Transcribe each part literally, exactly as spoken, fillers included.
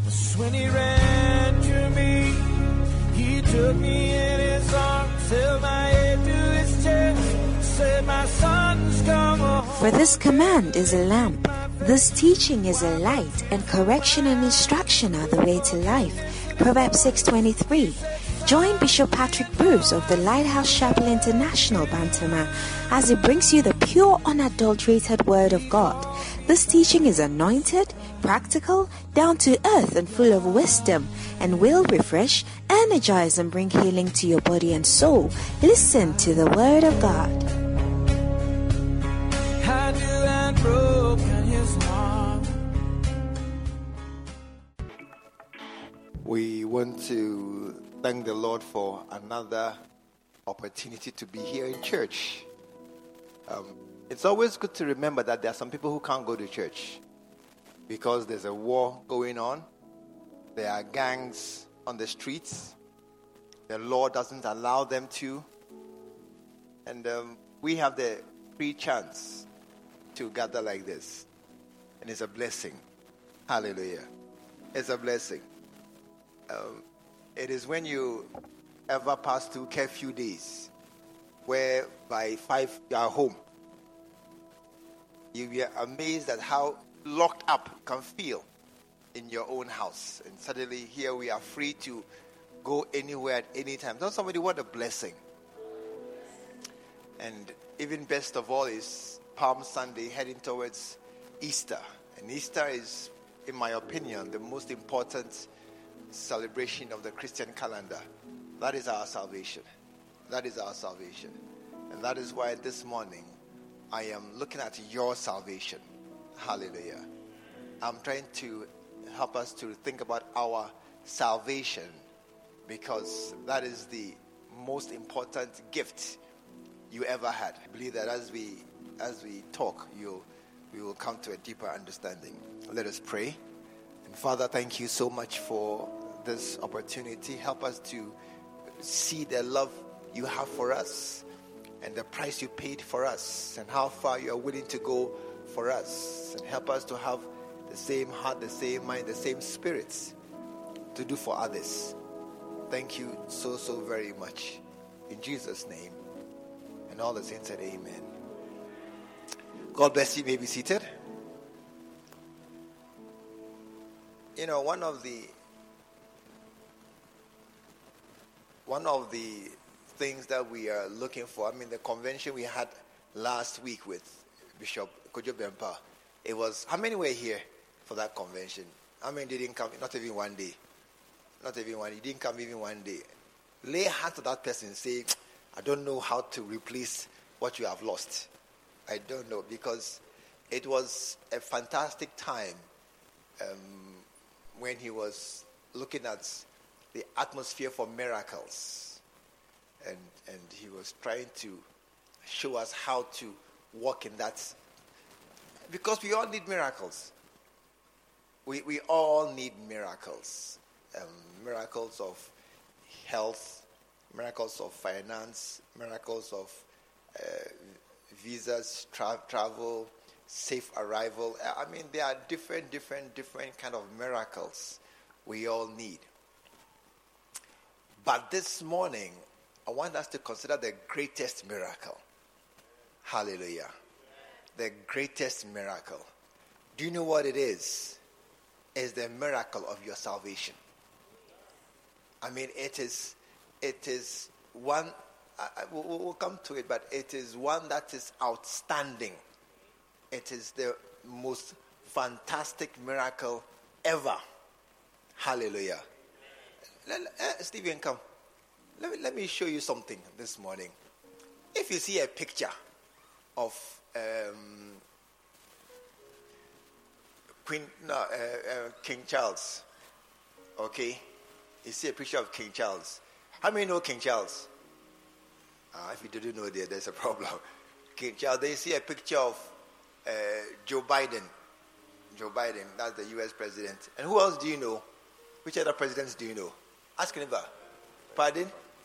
When he ran to me, he took me in his arms, held my head to his chest, said, my son's come home. For this command is a lamp, this teaching is a light, and correction and instruction are the way to life. Proverbs six twenty-three. Join Bishop Patrick Bruce of the Lighthouse Chapel International, Bantama, as he brings you the pure, unadulterated Word of God. This teaching is anointed, practical, down to earth, and full of wisdom, and will refresh, energize, and bring healing to your body and soul. Listen to the Word of God. I knew I'd broken his heart. We want to thank the Lord for another opportunity to be here in church. Um, it's always good to remember that there are some people who can't go to church because there's a war going on. There are gangs on the streets. The law doesn't allow them to. And um, we have the free chance to gather like this. And it's a blessing. Hallelujah. It's a blessing. Um, it is when you ever pass through curfew days, where by five you are home. You'll be amazed at how locked up you can feel in your own house. And suddenly here we are free to go anywhere at any time. Don't somebody want a blessing? And even best of all is Palm Sunday heading towards Easter. And Easter is, in my opinion, the most important celebration of the Christian calendar. That is our salvation. That is our salvation. And that is why this morning I am looking at your salvation. Hallelujah. I'm trying to help us to think about our salvation, because that is the most important gift you ever had. I believe that as we as we talk, you we will come to a deeper understanding. Let us pray. And Father, thank you so much for this opportunity. Help us to see the love you have for us and the price you paid for us and how far you are willing to go for us. And help us to have the same heart, the same mind, the same spirits to do for others. Thank you so, so very much. In Jesus' name. And all the saints said amen. God bless you. You may be seated. You know, one of the One of the things that we are looking for, I mean, the convention we had last week with Bishop Kojo Bempa, it was, how many were here for that convention? How many didn't come? Not even one day. Not even one. He didn't come even one day. Lay hands to that person and say, I don't know how to replace what you have lost. I don't know, because it was a fantastic time um, when he was looking at the atmosphere for miracles, and and he was trying to show us how to walk in that, because we all need miracles. We we all need miracles, um, miracles of health, miracles of finance, miracles of uh, visas, tra- travel, safe arrival. I mean, there are different, different, different kind of miracles we all need. But this morning, I want us to consider the greatest miracle. Hallelujah. The greatest miracle. Do you know what it is? It's the miracle of your salvation. I mean, it is, it is one, I, I, we'll, we'll come to it, but it is one that is outstanding. It is the most fantastic miracle ever. Hallelujah. Let, uh, Stephen, come. Let me, let me show you something this morning. If you see a picture of um, Queen, no, uh, uh, King Charles, okay? You see a picture of King Charles. How many know King Charles? Uh, if you didn't know, there, there's a problem. King Charles. They see a picture of uh, Joe Biden. Joe Biden, that's the U S president. And who else do you know? Which other presidents do you know? Ask him. Pardon?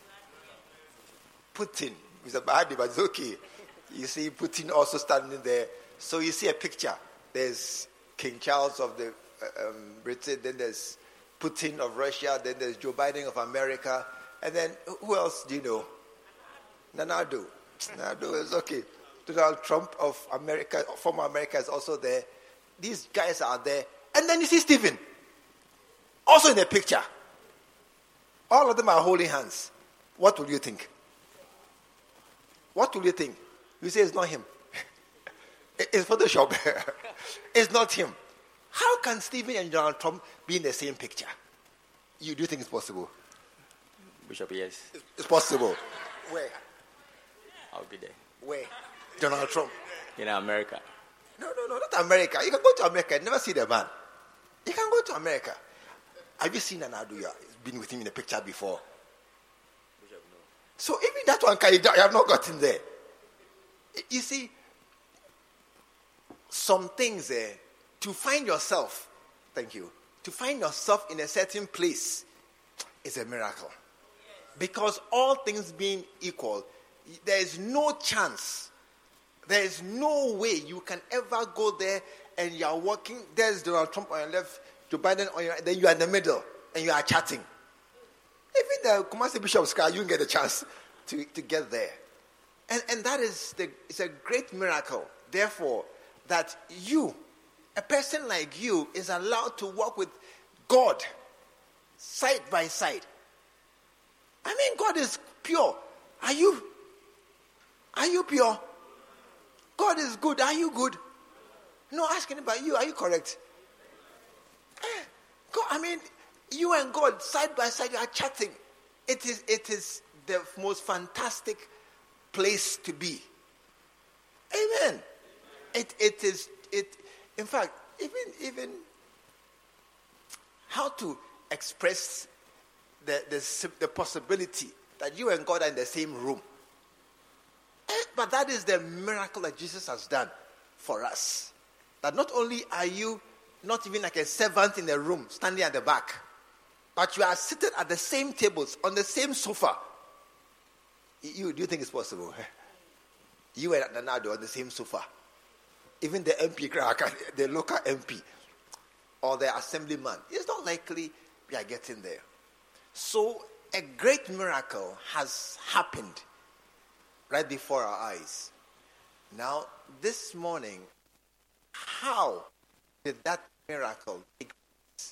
Putin. It's a bad, but it's okay. You see Putin also standing there. So you see a picture. There's King Charles of the uh, um, Britain. Then there's Putin of Russia, then there's Joe Biden of America, and then who else do you know? Nanado. Nanado is okay. Donald Trump of America, former America, is also there. These guys are there. And then you see Stephen, also in the picture. All of them are holding hands. What will you think? What will you think? You say it's not him. It's Photoshop. It's not him. How can Stephen and Donald Trump be in the same picture? You do you think it's possible? Bishop, yes. It's possible. Where? I'll be there. Where? Donald Trump. In America. No, no, no, not America. You can go to America and never see the man. You can go to America. Have you seen Nanado? You have been with him in a picture before. Bishop, no. So even that one, you have not gotten there. You see, some things there, to find yourself, thank you, to find yourself in a certain place is a miracle. Because all things being equal, there is no chance, there is no way you can ever go there and you are walking, there's Donald Trump on your left, Joe Biden on your right, then you are in the middle and you are chatting. Even the Kumasi Bishop's car, you can get a chance to, to get there. And and that is the it's a great miracle, therefore, that you, a person like you, is allowed to walk with God side by side. I mean, God is pure. Are you? Are you pure? God is good. Are you good? No, asking about you. Are you correct? Eh, God, I mean, you and God side by side, you are chatting. It is it is the most fantastic place to be. Amen. It it is it. In fact, even even how to express the the, the possibility that you and God are in the same room. Eh, but that is the miracle that Jesus has done for us. That not only are you not even like a servant in the room standing at the back, but you are seated at the same tables on the same sofa. You do you think it's possible? You and Nanado on the same sofa. Even the M P, the local M P or the assemblyman, it's not likely we are getting there. So a great miracle has happened right before our eyes. Now, this morning, how did that miracle take place?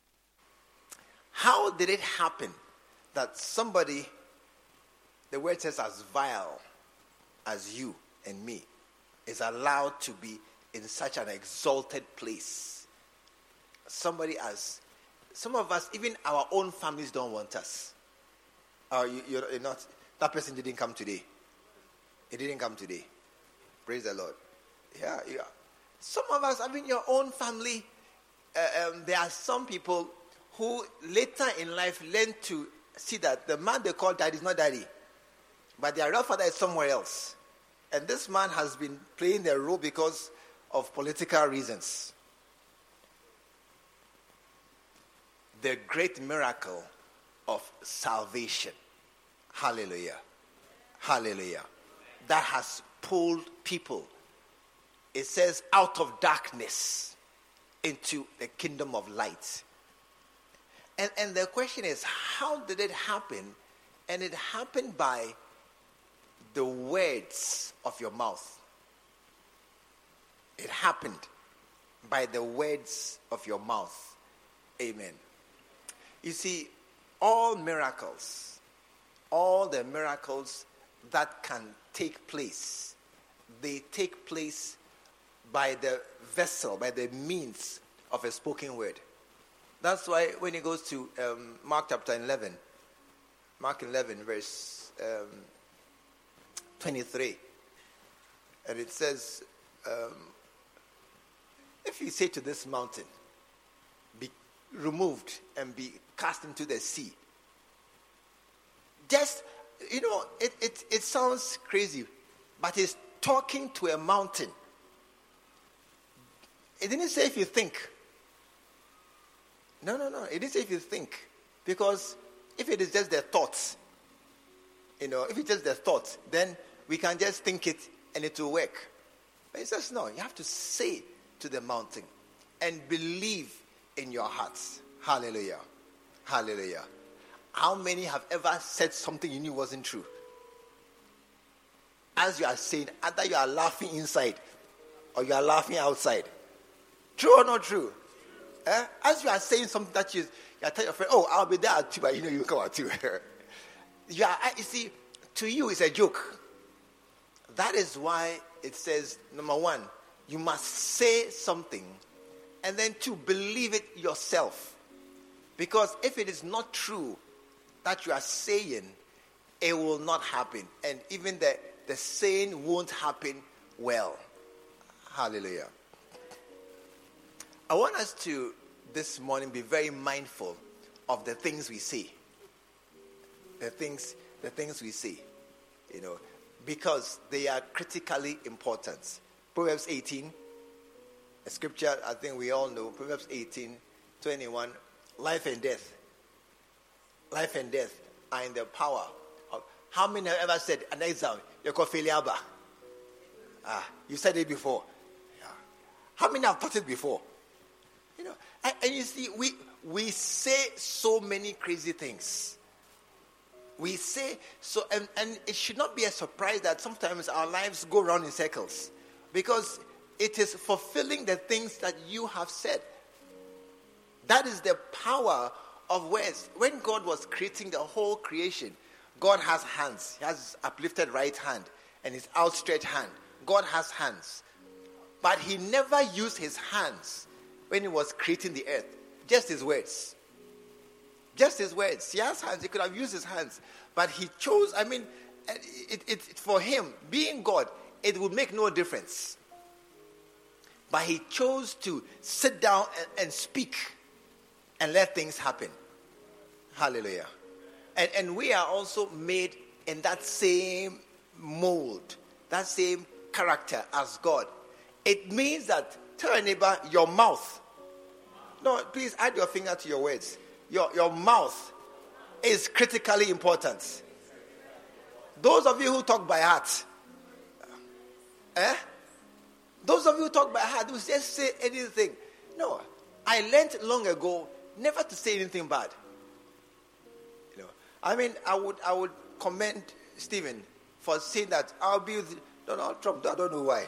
How did it happen that somebody, the word says as vile as you and me, is allowed to be in such an exalted place? Somebody as, some of us, even our own families don't want us. Oh, you, you're not, that person didn't come today. He didn't come today. Praise the Lord. Yeah, yeah. Some of us, I mean, your own family, uh, um, there are some people who later in life learn to see that the man they call daddy is not daddy, but their real father is somewhere else. And this man has been playing the role because of political reasons. The great miracle of salvation. Hallelujah. Hallelujah. That has pulled people, it says, out of darkness into the kingdom of light. And, and the question is, how did it happen? And it happened by the words of your mouth. It happened by the words of your mouth. Amen. You see, all miracles, all the miracles that can take place, they take place by the vessel, by the means of a spoken word. That's why when it goes to um, Mark chapter eleven, Mark eleven verse um, twenty-three, and it says, um, if you say to this mountain, be removed and be cast into the sea, just, you know, it, it, it sounds crazy, but it's talking to a mountain. It didn't say if you think. No, no, no. It didn't say if you think. Because if it is just their thoughts, you know, if it's just their thoughts, then we can just think it and it will work. But it says no. You have to say to the mountain and believe in your hearts. Hallelujah. Hallelujah. How many have ever said something you knew wasn't true? As you are saying, either you are laughing inside or you are laughing outside. True or not true? Eh? As you are saying something that you, you are telling your friend, oh, I'll be there at two, but you know you come at two. you, are, you see, to you it's a joke. That is why it says, number one, you must say something, and then two, believe it yourself. Because if it is not true that you are saying, it will not happen. And even the, the saying won't happen well. Hallelujah. I want us to, this morning, be very mindful of the things we say. The things, the things we say. You know, because they are critically important. Proverbs eighteen, a scripture I think we all know. Proverbs eighteen, twenty-one. Life and death. Life and death are in the power of. How many have ever said an exam? You're called failure. Ah, you said it before. Yeah. How many have taught it before? You know, and, and you see, we we say so many crazy things. We say so, and, and it should not be a surprise that sometimes our lives go round in circles, because it is fulfilling the things that you have said. That is the power of words. When God was creating the whole creation, God has hands. He has his uplifted right hand and his outstretched hand. God has hands. But he never used his hands when he was creating the earth. Just his words. Just his words. He has hands. He could have used his hands. But he chose, I mean, it, it, it, for him, being God, it would make no difference. But he chose to sit down and, and speak and let things happen. Hallelujah. And, and we are also made in that same mold, that same character as God. It means that, tell your neighbor, your mouth. No, please add your finger to your words. Your, your mouth is critically important. Those of you who talk by heart, eh? Those of you who talk by heart, who just say anything. No, I learned long ago never to say anything bad. You know, I mean, I would I would commend Stephen for saying that I'll be with Donald Trump. I don't know why.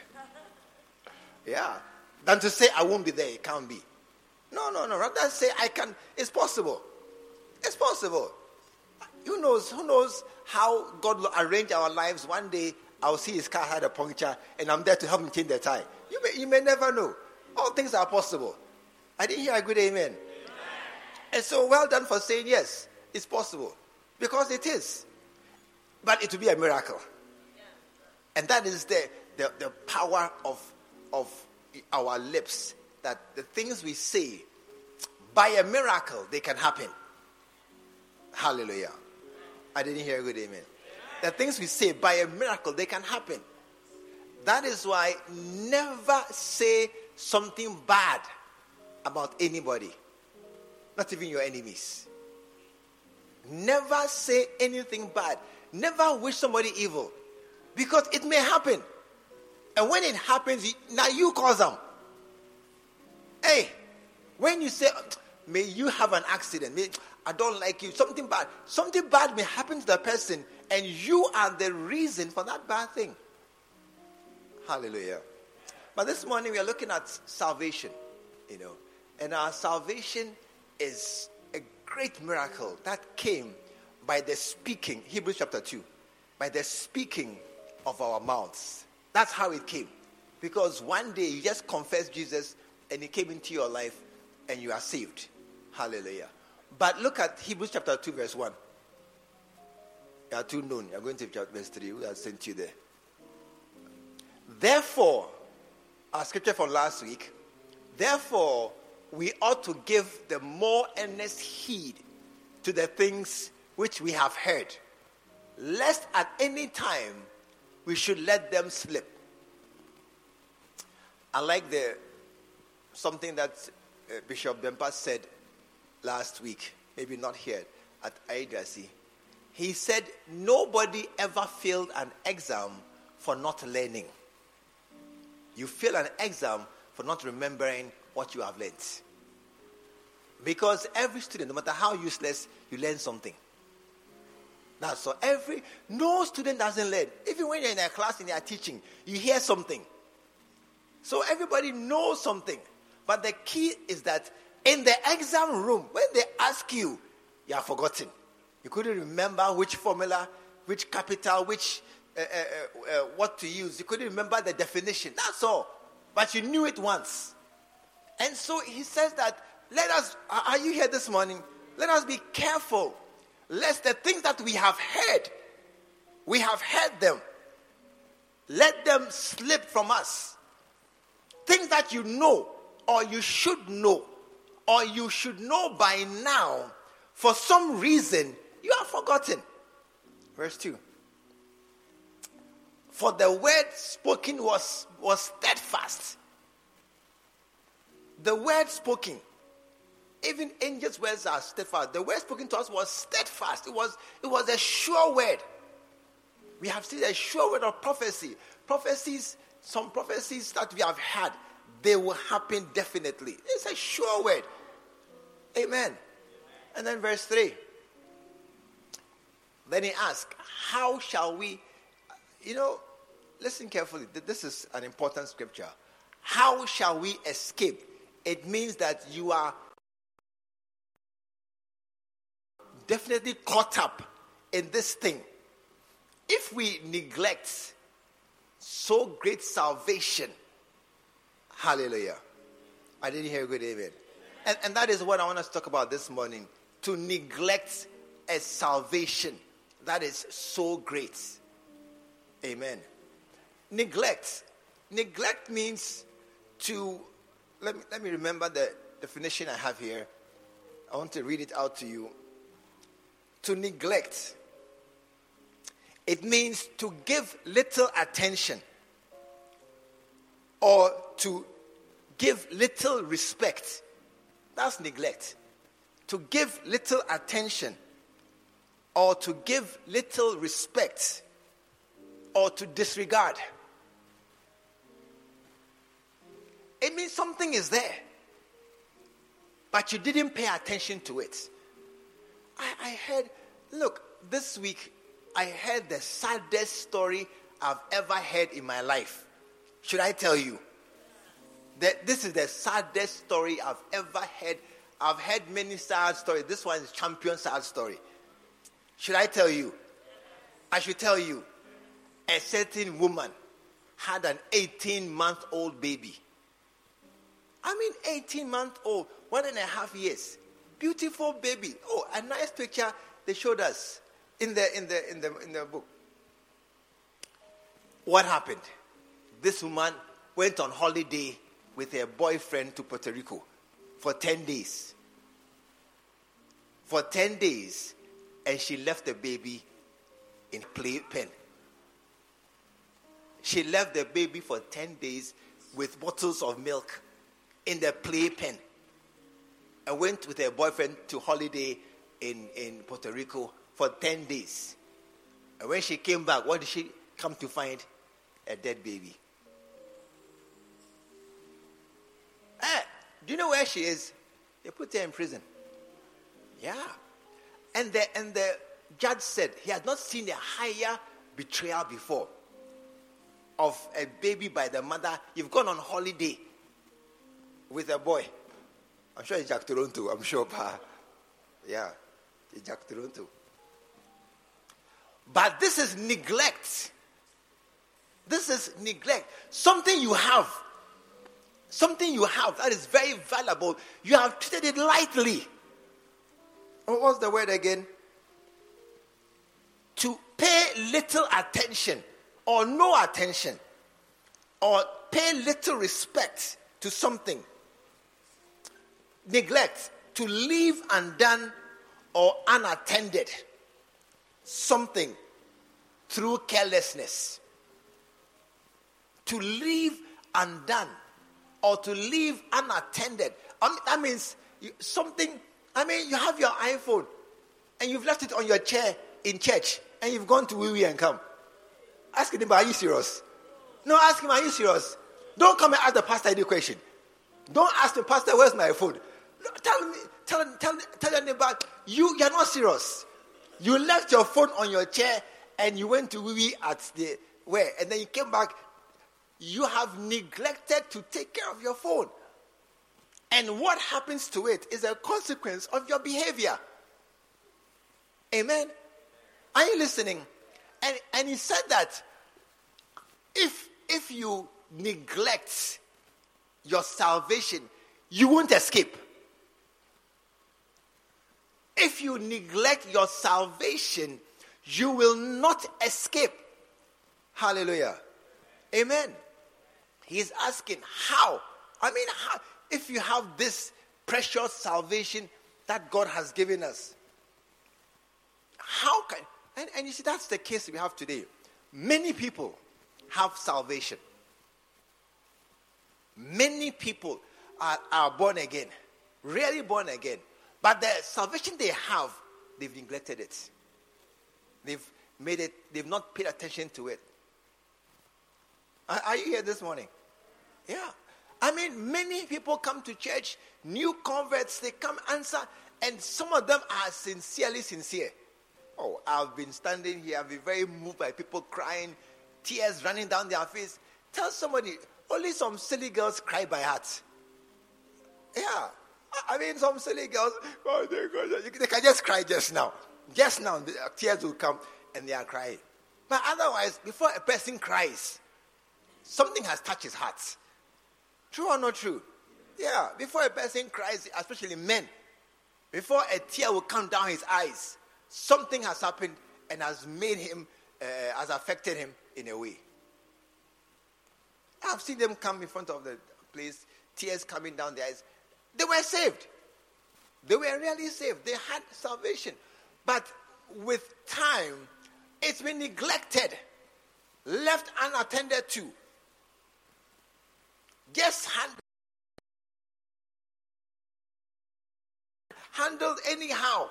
Yeah, than to say I won't be there. It can't be. No, no, no. Rather say I can. It's possible. It's possible. Who knows? Who knows how God will arrange our lives? One day I'll see his car had a puncture, and I'm there to help him change the tire. You may, you may never know. All things are possible. I didn't hear a good amen. Amen. And so, well done for saying yes. It's possible, because it is. But it will be a miracle, yeah. And that is the, the the power of of our lips. That the things we say, by a miracle, they can happen. Hallelujah. I didn't hear a good amen. The things we say, by a miracle, they can happen. That is why never say something bad about anybody. Not even your enemies. Never say anything bad. Never wish somebody evil. Because it may happen. And when it happens, now you cause them. Hey, when you say, may you have an accident, may, I don't like you, something bad. Something bad may happen to the person, and you are the reason for that bad thing. Hallelujah. But this morning we are looking at salvation, you know. And our salvation is a great miracle that came by the speaking, Hebrews chapter two, by the speaking of our mouths. That's how it came. Because one day you just confessed Jesus and he came into your life and you are saved. Hallelujah. But look at Hebrews chapter two verse one. You are too known. You are going to verse three. Who has sent you there? Therefore, our scripture from last week, therefore, we ought to give the more earnest heed to the things which we have heard, lest at any time we should let them slip. I like the something that uh, Bishop Bempa said last week, maybe not here, at I D R C. He said, nobody ever failed an exam for not learning. You fail an exam for not remembering what you have learned. Because every student, no matter how useless, you learn something. That's so. Every no student doesn't learn. Even when you're in a class and they are teaching, you hear something. So everybody knows something. But the key is that in the exam room, when they ask you, you have forgotten. You couldn't remember which formula, which capital, which uh, uh, uh, what to use. You couldn't remember the definition. That's all. But you knew it once. And so he says that, let us, are you here this morning? Let us be careful, lest the things that we have heard, we have heard them, let them slip from us. Things that you know, or you should know, or you should know by now, for some reason, you have forgotten. Verse two. For the word spoken was, was steadfast. The word spoken, even angels' words are steadfast. The word spoken to us was steadfast. It was, it was a sure word. We have seen a sure word of prophecy. Prophecies, some prophecies that we have had, they will happen definitely. It's a sure word. Amen. And then verse three. Then he asked, how shall we, you know, listen carefully. This is an important scripture. How shall we escape? It means that you are definitely caught up in this thing. If we neglect so great salvation, hallelujah. I didn't hear a good amen. And, and that is what I want us to talk about this morning. To neglect a salvation that is so great. Amen. Neglect. Neglect means to, let me, let me remember the definition I have here. I want to read it out to you. To neglect. It means to give little attention or to give little respect. That's neglect. To give little attention or to give little respect or to disregard. It means something is there, but you didn't pay attention to it. I, I heard, look, this week I heard the saddest story I've ever heard in my life. Should I tell you? That this is the saddest story I've ever heard. I've heard many sad stories. This one is champion sad story. Should I tell you? I should tell you. A certain woman had an eighteen-month-old baby. I mean, eighteen-month-old, one and a half years. Beautiful baby. Oh, a nice picture they showed us in the in the in the in the book. What happened? This woman went on holiday with her boyfriend to Puerto Rico for ten days. For ten days, and she left the baby in playpen. She left the baby for ten days with bottles of milk in the playpen and went with her boyfriend to holiday in, in Puerto Rico for ten days. And when she came back, what did she come to find? A dead baby. Eh, do you know where she is? They put her in prison. Yeah. And the, and the judge said he had not seen a higher betrayal before of a baby by the mother. You've gone on holiday with a boy. I'm sure it's Jack Toronto. I'm sure, pa. Yeah, it's Jack Toronto. But this is neglect. This is neglect. Something you have. Something you have that is very valuable. You have treated it lightly. What's the word again? To pay little attention or no attention or pay little respect to something. Neglect. To leave undone or unattended something through carelessness. To leave undone or to leave unattended. I mean, that means you, something, I mean, you have your iPhone and you've left it on your chair in church and you've gone to wee wee and come. Ask him, are you serious? No, ask him, are you serious? Don't come and ask the pastor any question. Don't ask the pastor, where's my phone? No, tell me, tell, tell, tell your neighbor, you, you're not serious. You left your phone on your chair and you went to wee at the where, and then you came back. You have neglected to take care of your phone. And what happens to it is a consequence of your behavior. Amen? Are you listening? And, and he said that if, if you neglect your salvation, you won't escape. If you neglect your salvation, you will not escape. Hallelujah. Amen. He's asking how. I mean, how, if you have this precious salvation that God has given us, how can, and, and you see, that's the case we have today. Many people have salvation. Many people are, are born again, really born again. But the salvation they have, they've neglected it. They've made it, they've not paid attention to it. Are, are you here this morning? Yeah. I mean, many people come to church, new converts, they come answer, and some of them are sincerely sincere. Oh, I've been standing here, I've been very moved by people crying, tears running down their face. Tell somebody, only some silly girls cry by heart. Yeah. I mean, some silly girls, oh, they, they can just cry just now. Just now, the tears will come and they are crying. But otherwise, before a person cries, something has touched his heart. True or not true? Yeah, before a person cries, especially men, before a tear will come down his eyes, something has happened and has made him, uh, has affected him in a way. I've seen them come in front of the place, tears coming down their eyes. They were saved. They were really saved. They had salvation. But with time, it's been neglected, left unattended to. Just hand, handled anyhow.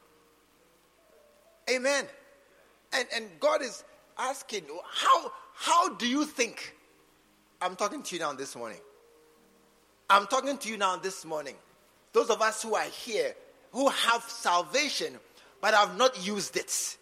Amen. And and God is asking, how how do you think? I'm talking to you now this morning. I'm talking to you now this morning. Those of us who are here, who have salvation, but have not used it.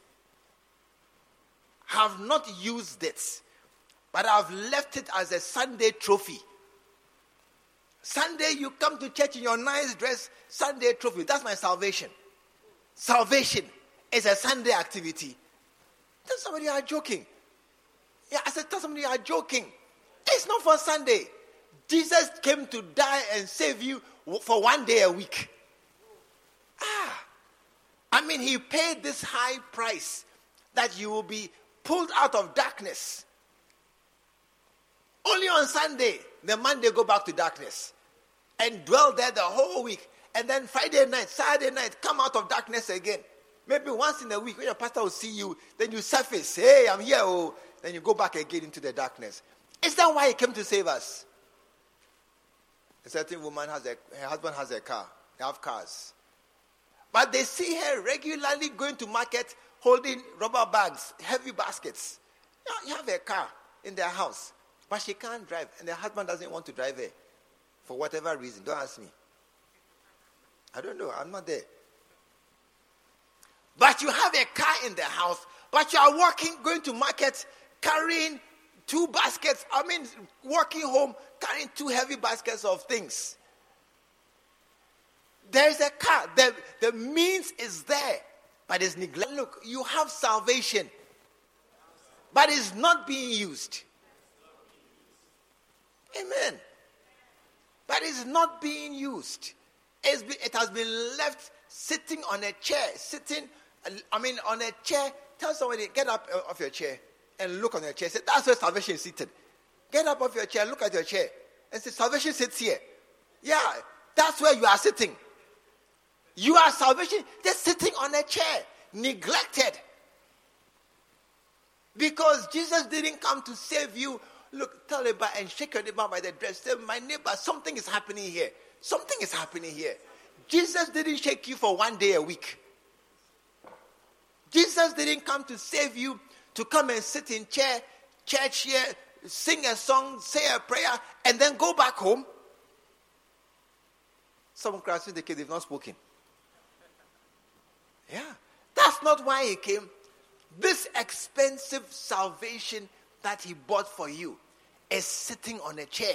Have not used it, but have left it as a Sunday trophy. Sunday, you come to church in your nice dress, Sunday trophy. That's my salvation. Salvation is a Sunday activity. Tell somebody you are joking. Yeah, I said, tell somebody you are joking. It's not for Sunday. Jesus came to die and save you for one day a week. Ah. I mean, he paid this high price that you will be pulled out of darkness. Only on Sunday, the Monday go back to darkness and dwell there the whole week. And then Friday night, Saturday night, come out of darkness again. Maybe once in a week when your pastor will see you, then you surface, hey, I'm here. Oh. Then you go back again into the darkness. Is that why he came to save us? A certain woman has a, her husband has a car. They have cars. But they see her regularly going to market holding rubber bags, heavy baskets. You have a car in their house, but she can't drive, and the husband doesn't want to drive her for whatever reason. Don't ask me. I don't know. I'm not there. But you have a car in the house, but you are walking, going to market, carrying two baskets. I mean, walking home, carrying two heavy baskets of things. There is a car. The, the means is there, but it's neglected. Look, you have salvation, but it's not being used. Amen. But it's not being used. It's been, it has been left sitting on a chair, sitting, I mean, on a chair. Tell somebody, get up off your chair and look on your chair. Say, that's where salvation is seated. Get up off your chair, look at your chair, and say, salvation sits here. Yeah, that's where you are sitting. You are salvation, just sitting on a chair, neglected. Because Jesus didn't come to save you. Look, tell neighbor and shake your neighbor by the dress. Say, my neighbor, something is happening here. Something is happening here. Jesus didn't shake you for one day a week. Jesus didn't come to save you to come and sit in chair, church here, sing a song, say a prayer, and then go back home. Some Christians, they've not spoken. not why he came. This expensive salvation that he bought for you is sitting on a chair.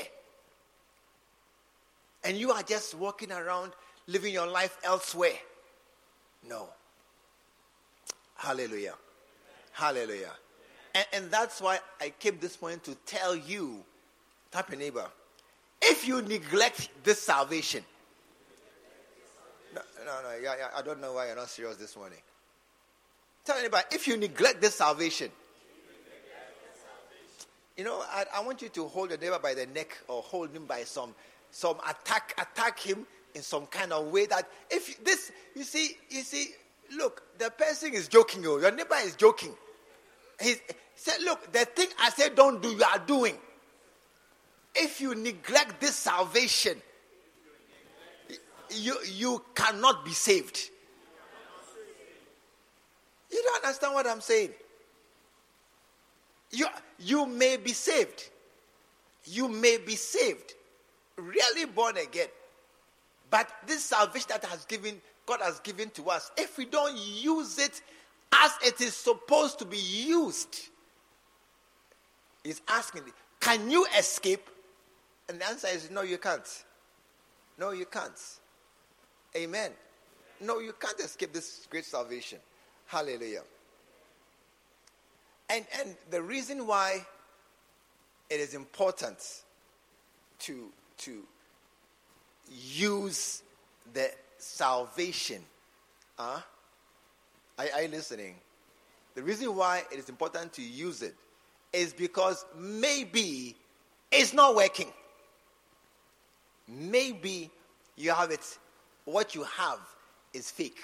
And you are just walking around living your life elsewhere. No. Hallelujah. Hallelujah. And, and that's why I came this morning to tell you, tap your neighbor, if you neglect this salvation, no, no, no, yeah, yeah, I don't know why you're not serious this morning. Tell anybody, if you neglect this salvation, you know, I, I want you to hold your neighbor by the neck or hold him by some, some attack, attack him in some kind of way that if this, you see, you see, look, the person is joking, you. Your neighbor is joking. He said, look, the thing I said don't do, you are doing. If you neglect this salvation, you, you cannot be saved. You don't understand what I'm saying. You, you may be saved. You may be saved. Really born again. But this salvation that has given, God has given to us, if we don't use it as it is supposed to be used, He's asking, can you escape? And the answer is no, you can't. No, you can't. Amen. No, you can't escape this great salvation. Hallelujah. And and the reason why it is important to to use the salvation, huh? Are, are you listening? The reason why it is important to use it is because maybe it's not working. Maybe you have it, what you have is fake.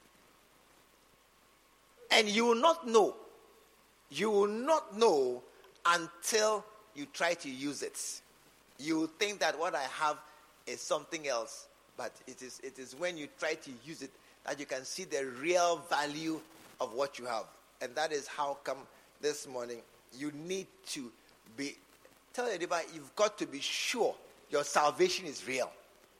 And you will not know. You will not know until you try to use it. You will think that what I have is something else, but it is it is when you try to use it that you can see the real value of what you have. And that is how come this morning you need to be, tell everybody, you've got to be sure your salvation is real.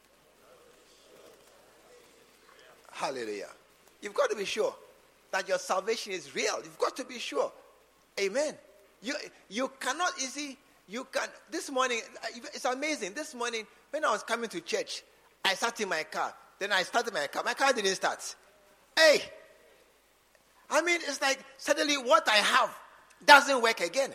Hallelujah. You've got to be sure that your salvation is real. You've got to be sure. Amen. You you cannot, you see, you can, this morning, it's amazing. This morning, when I was coming to church, I sat in my car. Then I started my car. My car didn't start. Hey, I mean, it's like suddenly what I have doesn't work again.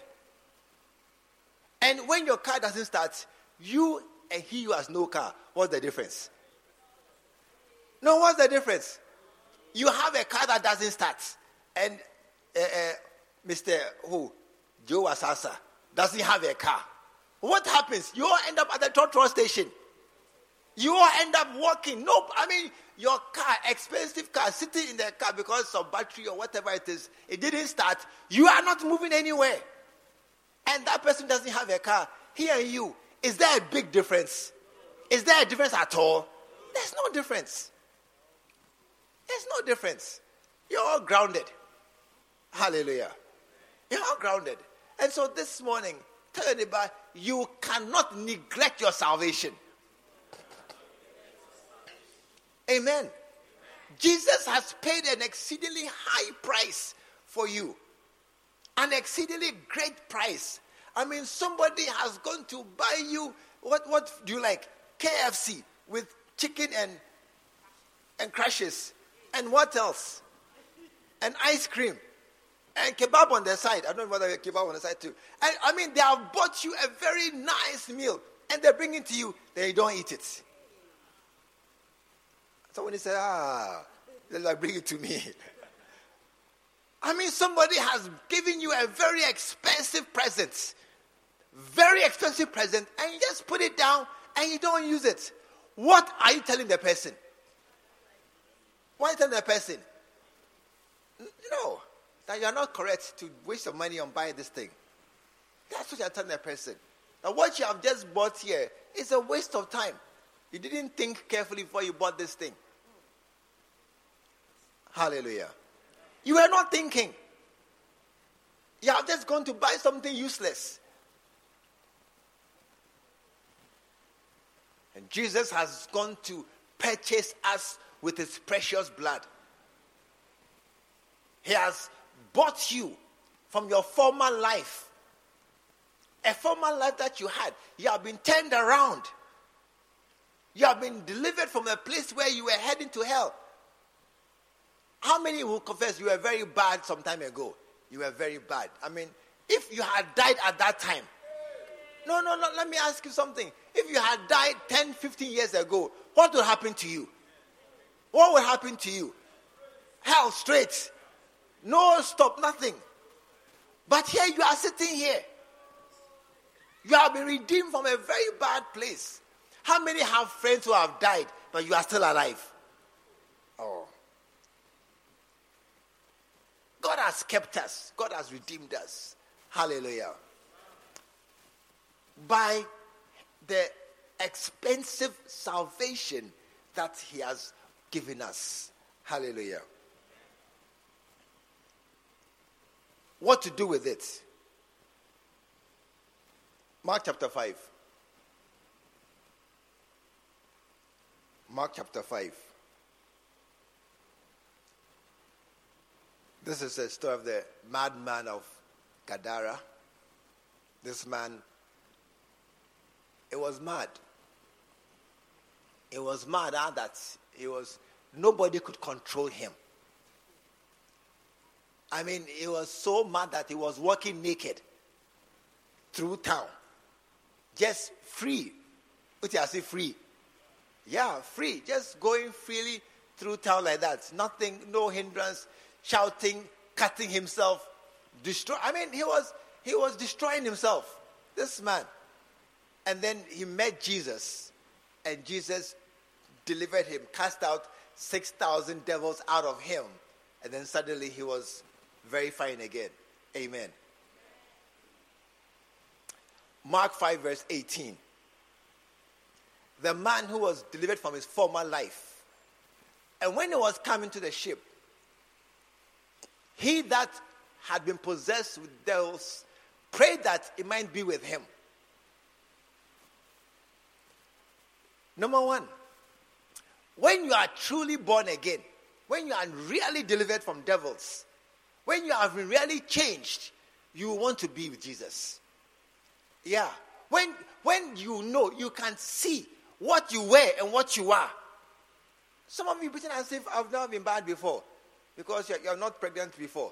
And when your car doesn't start, you and he who has no car, what's the difference? No, what's the difference? You have a car that doesn't start, and uh, uh, Mister Who, Joe Asasa, doesn't have a car. What happens? You all end up at the Trotro station. You all end up walking. Nope. I mean, your car, expensive car, sitting in the car because of battery or whatever it is, it didn't start. You are not moving anywhere. And that person doesn't have a car. He and you, is there a big difference? Is there a difference at all? There's no difference. There's no difference. You're all grounded. Hallelujah. You're all grounded. And so this morning, tell anybody, you cannot neglect your salvation. Amen. Jesus has paid an exceedingly high price for you. An exceedingly great price. I mean, somebody has gone to buy you, what, what do you like? K F C with chicken and, and crashes. And what else? And ice cream. And kebab on the side. I don't know whether you have kebab on the side too. And, I mean, they have bought you a very nice meal. And they bring it to you. Then you don't eat it. So when he said, ah, they're like, bring it to me. I mean, somebody has given you a very expensive present. Very expensive present. And you just put it down and you don't use it. What are you telling the person? What are you telling the person? No. That you are not correct to waste your money on buying this thing. That's what you are telling the person. Now what you have just bought here is a waste of time. You didn't think carefully before you bought this thing. Hallelujah. You were not thinking. You have just gone to buy something useless. And Jesus has gone to purchase us with his precious blood. He has bought you from your former life. A former life that you had. You have been turned around. You have been delivered from a place where you were heading to hell. How many will confess you were very bad some time ago? You were very bad. I mean, if you had died at that time. No, no, no. Let me ask you something. If you had died ten, fifteen years ago, what would happen to you? What would happen to you? Hell straight. No stop, nothing. But here you are sitting here. You have been redeemed from a very bad place. How many have friends who have died, but you are still alive? Oh. God has kept us. God has redeemed us. Hallelujah. By the expensive salvation that he has given us. Hallelujah. What to do with it? Mark chapter five. Mark chapter five. This is a story of the madman of Gadara. This man, it was mad. It was mad huh, that it was nobody could control him. I mean, he was so mad that he was walking naked through town. Just free. What I say free? Yeah, free. Just going freely through town like that. Nothing, no hindrance, shouting, cutting himself, destroy. I mean, he was he was destroying himself. This man. And then he met Jesus. And Jesus delivered him, cast out six thousand devils out of him. And then suddenly he was very fine again. Amen. Mark five verse eighteen. The man who was delivered from his former life. And when he was coming to the ship, he that had been possessed with devils prayed that it might be with him. Number one, when you are truly born again, when you are really delivered from devils, when you have been really changed, you want to be with Jesus. Yeah. When, when you know, you can see what you were and what you are. Some of you pretend as if I've never been bad before because you're, you're not pregnant before.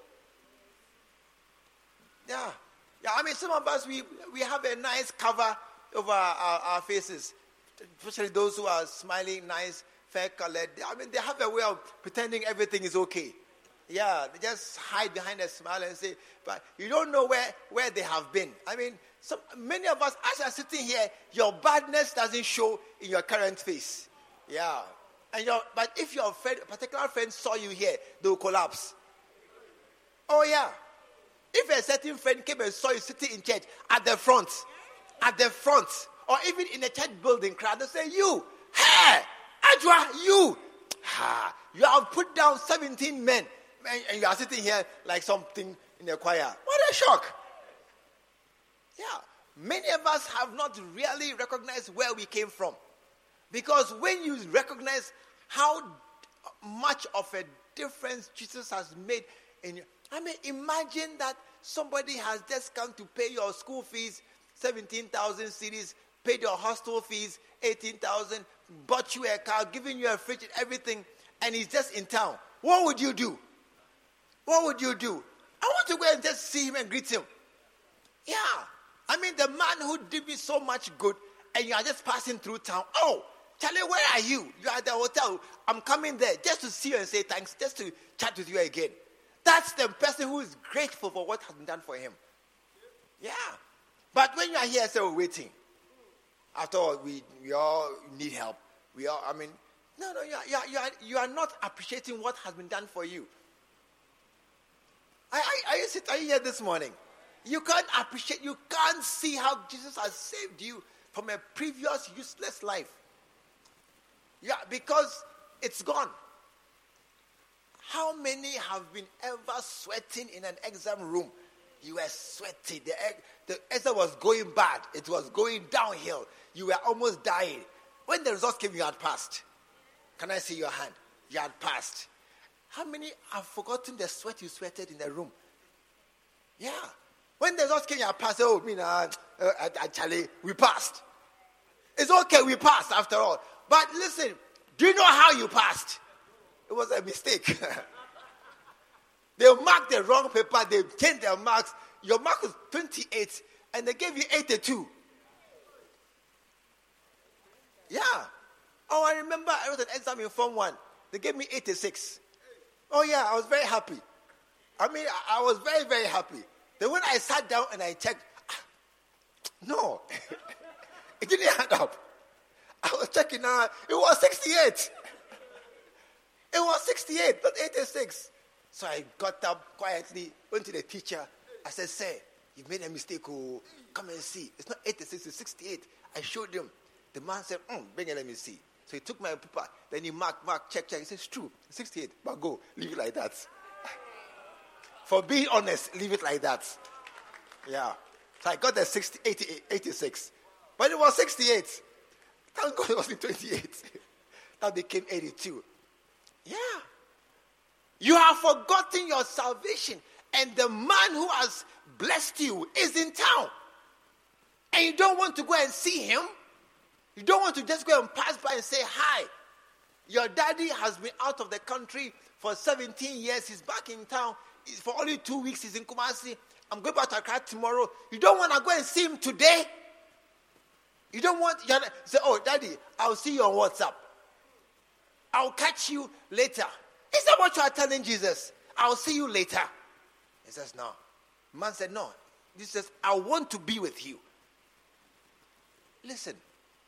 Yeah. Yeah. I mean, some of us, we, we have a nice cover over our, our, our faces, especially those who are smiling, nice, fair colored. I mean, they have a way of pretending everything is okay. Yeah, they just hide behind a smile and say, but you don't know where, where they have been. I mean, some, many of us, as you're sitting here, your badness doesn't show in your current face. Yeah. And your, but if your friend, particular friend saw you here, they will collapse. Oh, yeah. If a certain friend came and saw you sitting in church at the front, at the front, or even in a church building crowd, they say, you, hey, Adwa, you, ha, you have put down seventeen men. And you are sitting here like something in a choir. What a shock. Yeah. Many of us have not really recognized where we came from. Because when you recognize how much of a difference Jesus has made in you. I mean, imagine that somebody has just come to pay your school fees, seventeen thousand cedis, paid your hostel fees, eighteen thousand, bought you a car, given you a fridge and everything, and he's just in town. What would you do? What would you do? I want to go and just see him and greet him. Yeah. I mean, the man who did me so much good, and you are just passing through town. Oh, Charlie, where are you? You are at the hotel. I'm coming there just to see you and say thanks, just to chat with you again. That's the person who is grateful for what has been done for him. Yeah. But when you are here, say, we're waiting. After all, we, we all need help. We all, I mean, no, no, you are, you are, you are, you are not appreciating what has been done for you. Are, are, you, are you here this morning? You can't appreciate, you can't see how Jesus has saved you from a previous useless life. Yeah, because it's gone. How many have been ever sweating in an exam room? You were sweating. The, the exam was going bad. It was going downhill. You were almost dying. When the results came, you had passed. Can I see your hand? You had passed. How many have forgotten the sweat you sweated in the room? Yeah. When the Lord came, you passed. Oh, me nah, uh, actually, we passed. It's okay, we passed after all. But listen, do you know how you passed? It was a mistake. They marked the wrong paper. They changed their marks. Your mark was twenty-eight, and they gave you eighty-two. Yeah. Oh, I remember I wrote an exam in Form one. They gave me eighty-six. Oh, yeah, I was very happy. I mean, I, I was very, very happy. Then when I sat down and I checked, no, it didn't add up. I was checking now. It was sixty-eight. It was sixty-eight, not eighty-six. So I got up quietly, went to the teacher. I said, sir, you made a mistake. Oh, come and see. It's not eighty-six, it's sixty-eight. I showed him. The man said, mm, bring it, let me see. So he took my paper. Then he marked, marked, check, check. He said, it's true, it's sixty-eight. But go, leave it like that. For being honest, leave it like that. Yeah. So I got the sixty, eighty, eighty-six. But it was sixty-eight. Thank God it wasn't twenty-eight. That became eighty-two. Yeah. You have forgotten your salvation. And the man who has blessed you is in town. And you don't want to go and see him. You don't want to just go and pass by and say, hi. Your daddy has been out of the country for seventeen years. He's back in town. For only two weeks, he's in Kumasi. I'm going back to Accra tomorrow. You don't want to go and see him today? You don't want to say, oh, daddy, I'll see you on WhatsApp. I'll catch you later. Is that what you are telling Jesus? I'll see you later. He says, no. Man said, no. Jesus says, I want to be with you. Listen.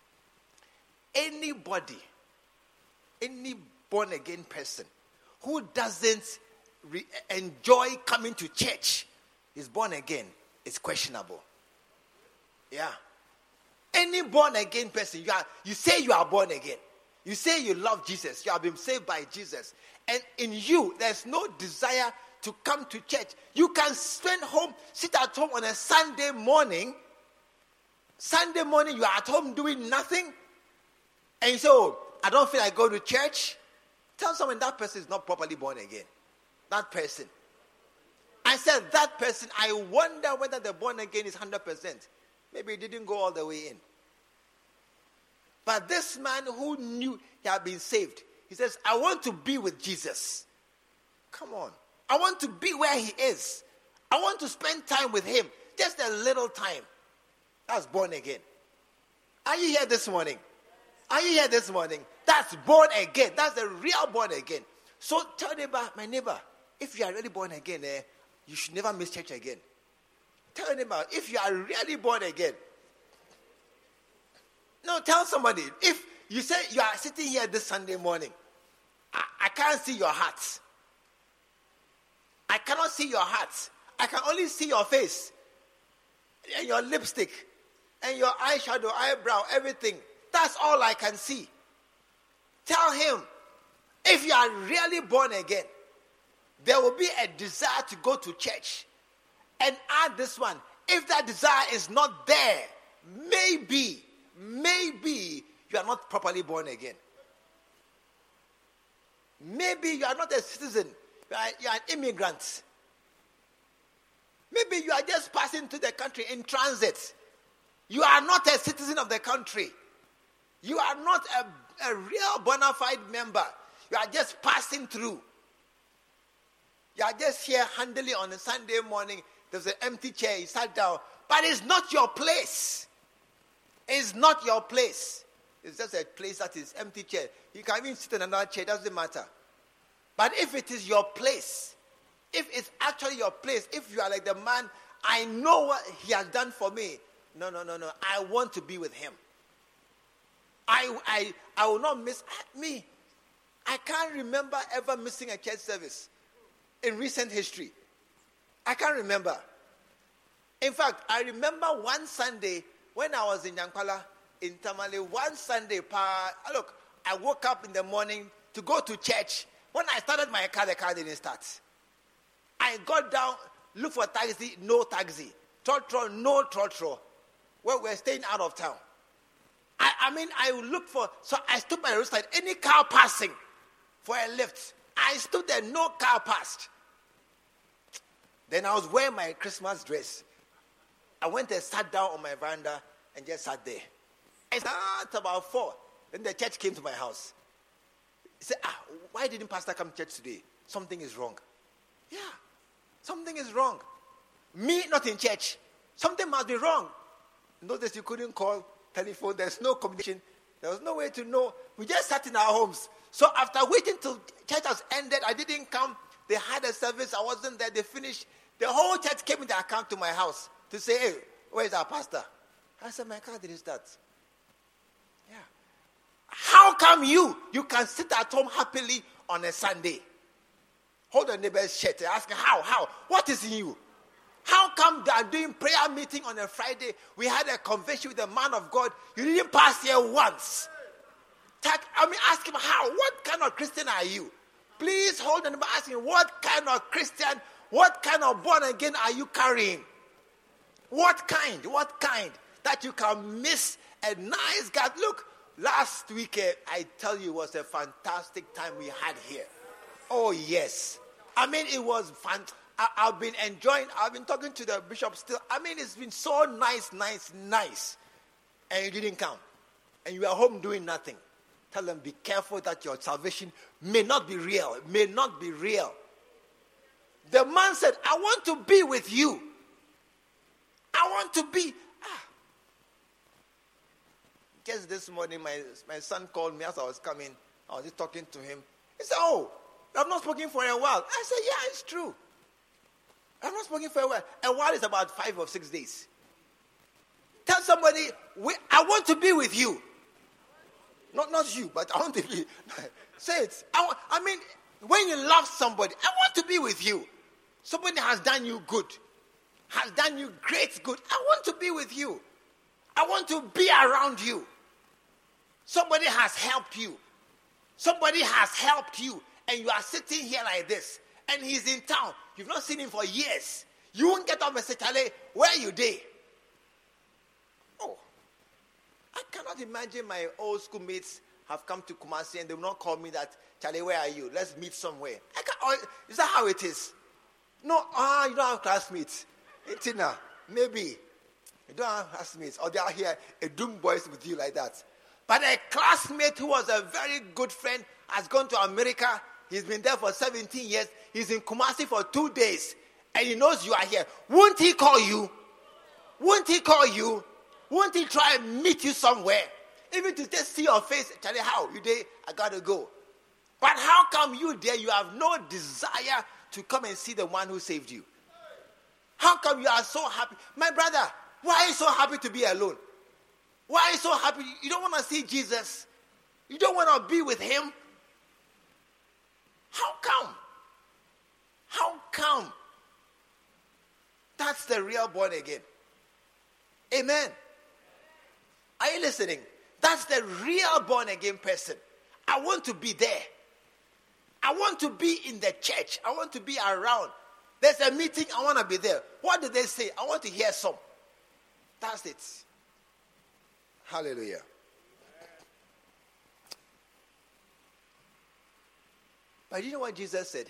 Anybody, any born-again person who doesn't re- enjoy coming to church is born again. It's questionable. Yeah. Any born-again person, you are, you say you are born again. You say you love Jesus. You have been saved by Jesus. And in you, there's no desire to come to church. You can spend home, sit at home on a Sunday morning. Sunday morning, you are at home doing nothing. And you say, oh, I don't feel like going to church. Tell someone that person is not properly born again. That person. I said, that person, I wonder whether the born again is one hundred percent. Maybe he didn't go all the way in. But this man who knew he had been saved, he says, I want to be with Jesus. Come on. I want to be where he is. I want to spend time with him. Just a little time. That's born again. Are you here this morning? Are you here this morning? That's born again. That's the real born again. So tell neighbor, my neighbor, if you are really born again, eh, you should never miss church again. Tell neighbor, if you are really born again. No, tell somebody, if you say you are sitting here this Sunday morning, I, I can't see your heart. I cannot see your heart. I can only see your face and your lipstick and your eyeshadow, eyebrow, everything. That's all I can see. Tell him, if you are really born again, there will be a desire to go to church. And add this one, if that desire is not there, maybe, maybe you are not properly born again. Maybe you are not a citizen, you are, you are an immigrant. Maybe you are just passing through the country in transit. You are not a citizen of the country. You are not a, a real bona fide member. You are just passing through. You are just here handling on a Sunday morning. There's an empty chair. You sat down. But it's not your place. It's not your place. It's just a place that is empty chair. You can even sit in another chair. It doesn't matter. But if it is your place, if it's actually your place, if you are like the man, I know what he has done for me. No, no, no, no. I want to be with him. I, I, I will not miss me. I can't remember ever missing a church service in recent history. I can't remember. In fact, I remember one Sunday when I was in Nyankwala, in Tamale, one Sunday, pa, look, I woke up in the morning to go to church. When I started my car, the car didn't start. I got down, looked for a taxi, no taxi. Trotro, no trotro. Well, we're staying out of town. I, I mean, I would look for, so I stood by the roadside, any car passing for a lift. I stood there, no car passed. Then I was wearing my Christmas dress. I went and sat down on my veranda and just sat there. I sat about four. Then the church came to my house. He said, ah, why didn't Pastor come to church today? Something is wrong. Yeah, something is wrong. Me not in church. Something must be wrong. Notice you couldn't call, telephone. There's no communication. There was no way to know. We just sat in our homes. So after waiting till church has ended, I didn't come. They had a service. I wasn't there. They finished. The whole church came in their account to my house to say, hey, where is our pastor? I said, my car didn't start. Yeah. How come you, you can sit at home happily on a Sunday? Hold the neighbor's shirt and ask him, how, how? What is in you? How come they are doing prayer meeting on a Friday? We had a conversation with a man of God. You didn't pass here once. I mean, ask him how. What kind of Christian are you? Please hold the neighbor, ask him, what kind of Christian, what kind of born again are you carrying? What kind? What kind? That you can miss a nice guy. Look, last week, uh, I tell you, it was a fantastic time we had here. Oh, yes. I mean, it was fun. I, I've been enjoying, I've been talking to the bishop still. I mean, it's been so nice, nice, nice. And you didn't come. And you are home doing nothing. Tell them, be careful that your salvation may not be real. May not be real. The man said, I want to be with you. I want to be. Ah. Just this morning, my, my son called me as I was coming. I was just talking to him. He said, oh, I've not spoken for a while. I said, yeah, it's true. I've not spoken for a while. A while is about five or six days. Tell somebody, I want to be with you. Not, not you, but I want to be. Say it. I, I mean, when you love somebody, I want to be with you. Somebody has done you good. Has done you great good. I want to be with you. I want to be around you. Somebody has helped you. Somebody has helped you. And you are sitting here like this. And he's in town. You've not seen him for years. You won't get up and say, Charlie, where are you there? Oh. I cannot imagine my old schoolmates have come to Kumasi and they will not call me that, Charlie, where are you? Let's meet somewhere. I can't, or, is that how it is? No, ah, you don't have classmates. Tina, maybe. You don't have classmates. Or they are here, a doom boys with you like that. But a classmate who was a very good friend has gone to America. He's been there for seventeen years. He's in Kumasi for two days. And he knows you are here. Won't he call you? Won't he call you? Won't he try and meet you somewhere? Even to just see your face. Charlie, how? You there? I got to go. But how come you there? You have no desire to come and see the one who saved you. How come you are so happy? My brother, why are you so happy to be alone? Why are you so happy? You don't want to see Jesus. You don't want to be with him. How come? How come? That's the real born again. Amen. Are you listening? That's the real born again person. I want to be there. I want to be in the church. I want to be around. There's a meeting. I want to be there. What did they say? I want to hear some. That's it. Hallelujah. But you know what Jesus said?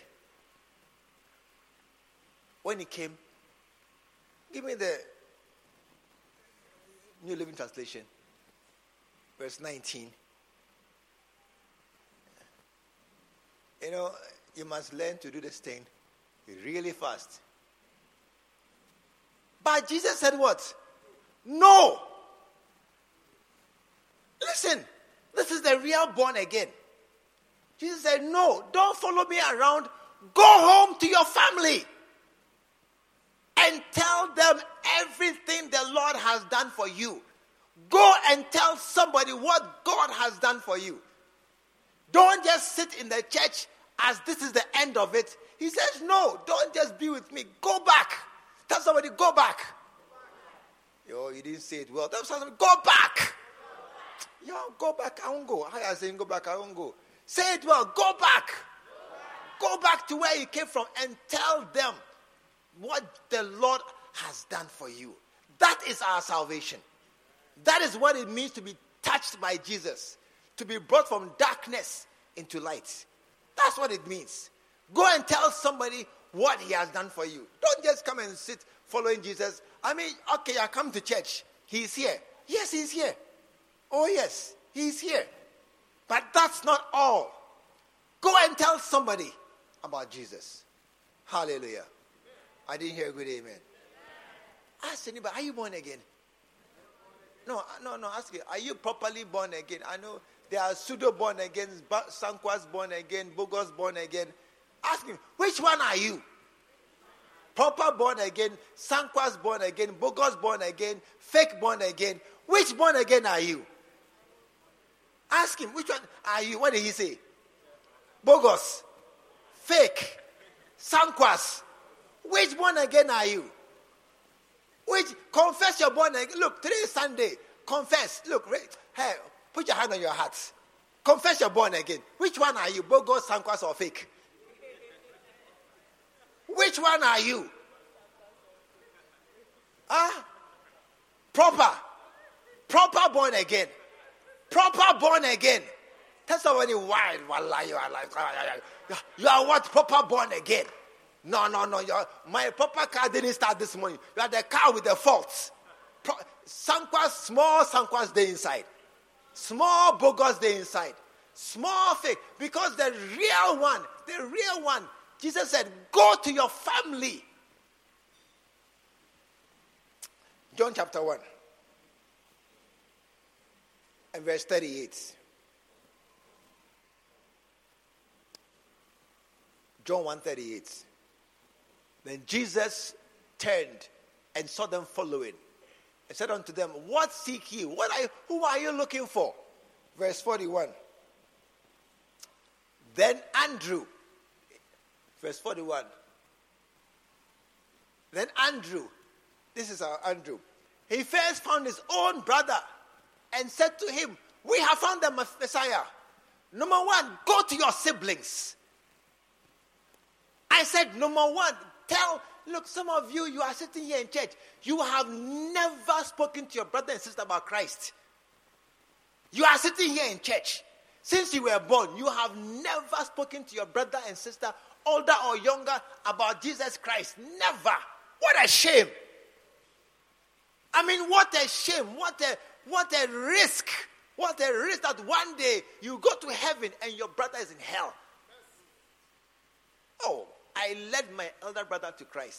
When he came, give me the New Living Translation, verse nineteen. You know, you must learn to do this thing really fast. But Jesus said what? No. Listen, this is the real born again. Jesus said, no, don't follow me around. Go home to your family and tell them everything the Lord has done for you. Go and tell somebody what God has done for you. Don't just sit in the church as this is the end of it. He says, no, don't just be with me. Go back. Tell somebody, go back. Yo, you didn't say it well. Tell somebody, go back. Yo, go back. I won't go. I am saying go back. I won't go. Say it well. Go back. Go back to where you came from and tell them what the Lord has done for you. That is our salvation. That is what it means to be touched by Jesus. To be brought from darkness into light. That's what it means. Go and tell somebody what he has done for you. Don't just come and sit following Jesus. I mean, okay, I come to church. He's here. Yes, he's here. Oh, yes, he's here. But that's not all. Go and tell somebody about Jesus. Hallelujah. I didn't hear a good amen. Ask anybody, are you born again? No, no, no, ask you, are you properly born again? I know there are pseudo born again, Sankwas born again, Bogos born again. Ask him, which one are you? Proper born again, Sankwas born again, Bogos born again, fake born again. Which born again are you? Ask him, which one are you? What did he say? Bogos, fake, Sankwas. Which born again are you? Which, confess you're born again. Look, today is Sunday. Confess. Look, hey, put your hand on your heart. Confess you're born again. Which one are you? Bogos, Sankwas, or fake? Which one are you? Huh? Proper. Proper born again. Proper born again. Tell somebody why you are like, you are what? Proper born again. No, no, no. You're, my proper car didn't start this morning. You are the car with the faults. Pro, Sankwas, small Sankwas day inside. Small Bogos day inside. Small fake. Because the real one, the real one, Jesus said, go to your family. John chapter one. And verse thirty-eight. John one thirty-eight. Then Jesus turned and saw them following, and said unto them, what seek ye? What are you, who are you looking for? Verse forty-one. Then Andrew, verse forty-one. Then Andrew, this is our Andrew, he first found his own brother and said to him, we have found the Messiah. Number one, go to your siblings. I said, number one, tell, look, some of you, you are sitting here in church. You have never spoken to your brother and sister about Christ. You are sitting here in church. Since you were born, you have never spoken to your brother and sister, older or younger, about Jesus Christ. Never. What a shame. I mean, what a shame. What a, what a risk. What a risk that one day you go to heaven and your brother is in hell. Oh, I led my elder brother to Christ.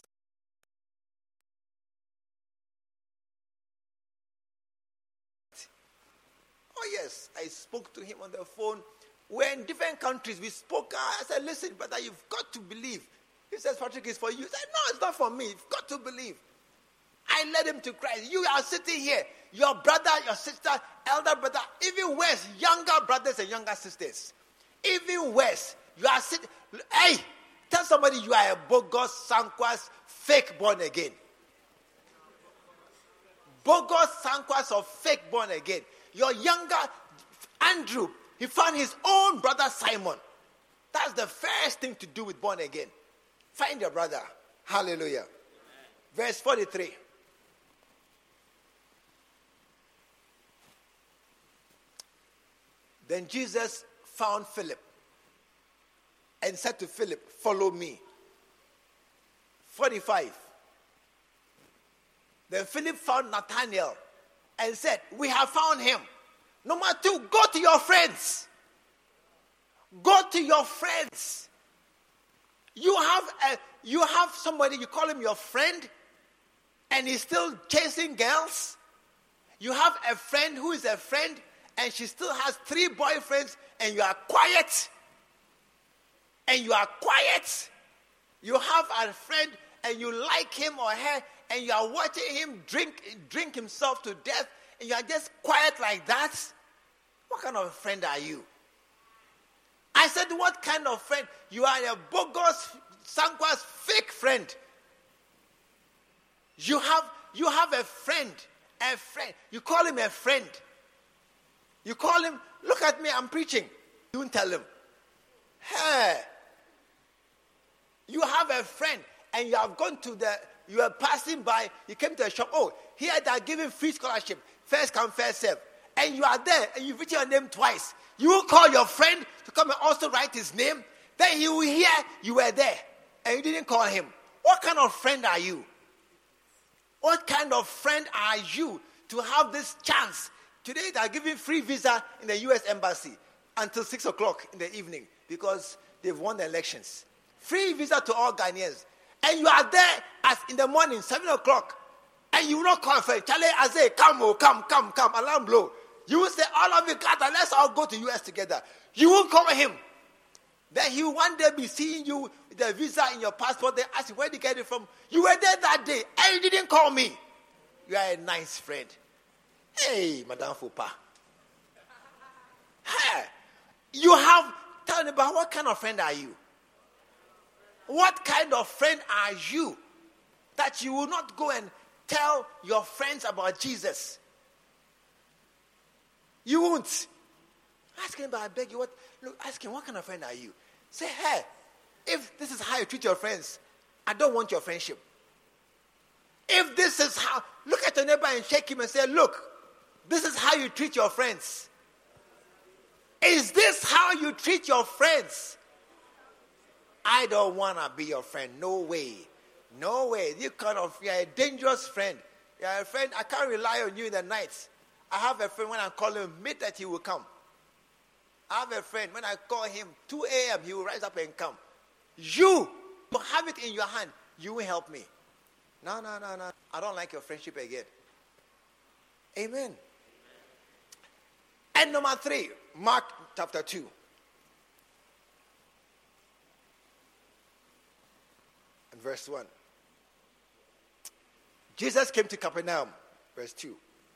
Oh yes, I spoke to him on the phone. We're in different countries. We spoke. I said, listen, brother, you've got to believe. He says, Patrick, it's for you. I said, no, it's not for me. You've got to believe. I led him to Christ. You are sitting here. Your brother, your sister, elder brother, even worse, younger brothers and younger sisters. Even worse, you are sitting. Hey, tell somebody you are a Bogos, Sankwas, fake born again. Bogos, Sankwas, or fake born again. Your younger Andrew, he found his own brother Simon. That's the first thing to do with born again. Find your brother. Hallelujah. Amen. Verse forty-three. Then Jesus found Philip and said to Philip, follow me. forty-five. Then Philip found Nathanael and said, we have found him. Number two, go to your friends. Go to your friends. You have a, you have somebody, you call him your friend, and he's still chasing girls. You have a friend who is a friend, and she still has three boyfriends, and you are quiet. And you are quiet. You have a friend, and you like him or her, and you are watching him drink drink himself to death, and you are just quiet like that. What kind of a friend are you? I said, what kind of friend? You are a Bogos, Sankwas, fake friend. You have you have a friend, a friend. You call him a friend. You call him, look at me, I'm preaching. You don't tell him. Hey, you have a friend, and you have gone to the, you are passing by, you came to a shop. Oh, here they are giving free scholarship. First come, first serve. And you are there, and you've written your name twice. You will call your friend to come and also write his name. Then he will hear you were there and you didn't call him. What kind of friend are you? What kind of friend are you to have this chance? Today they are giving free visa in the U S Embassy until six o'clock in the evening because they've won the elections. Free visa to all Ghanaians. And you are there as in the morning, seven o'clock. And you will not call a friend. Charlie, I say, come, oh, come, come, come, alarm blow. You will say, all of you gather, let's all go to U S together. You won't call him. Then he will one day be seeing you with the visa in your passport. They ask you, where did you get it from? You were there that day and you didn't call me. You are a nice friend. Hey, Madame Foupa. Hey, you have, tell me about what kind of friend are you? What kind of friend are you that you will not go and tell your friends about Jesus? You won't. Ask him, but I beg you, what? Look, ask him, what kind of friend are you? Say, hey, if this is how you treat your friends, I don't want your friendship. If this is how, look at your neighbor and shake him and say, look, this is how you treat your friends. Is this how you treat your friends? I don't want to be your friend. No way. No way. You kind of, you're a dangerous friend. You're a friend, I can't rely on you in the night. I have a friend, when I call him midnight, he will come. I have a friend, when I call him two a.m., he will rise up and come. You, you have it in your hand. You will help me. No, no, no, no. I don't like your friendship again. Amen. And number three, Mark chapter two. And verse one. Jesus came to Capernaum, verse two.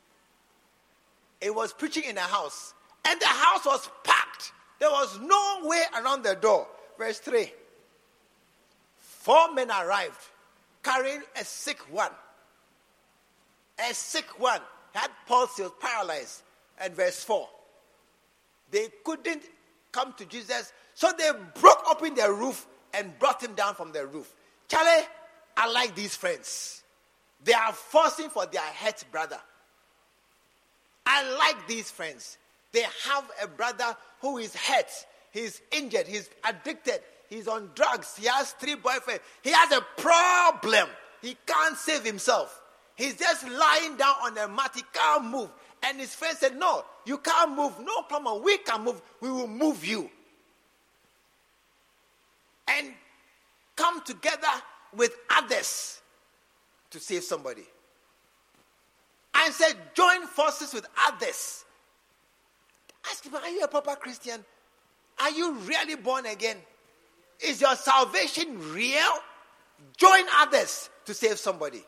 It was preaching in a house, and the house was packed. There was no way around the door. Verse three. Four men arrived, carrying a sick one. A sick one. He had palsy, was paralyzed. And verse four. They couldn't come to Jesus, so they broke open the roof and brought him down from the roof. Charlie, I like these friends. They are forcing for their hurt brother. I like these friends. They have a brother who is hurt. He's injured. He's addicted. He's on drugs. He has three boyfriends. He has a problem. He can't save himself. He's just lying down on the mat. He can't move. And his friend said, no, you can't move. No problem. We can move. We will move you. And come together with others to save somebody. And said, join forces with others. Ask him, are you a proper Christian? Are you really born again? Is your salvation real? Join others to save somebody.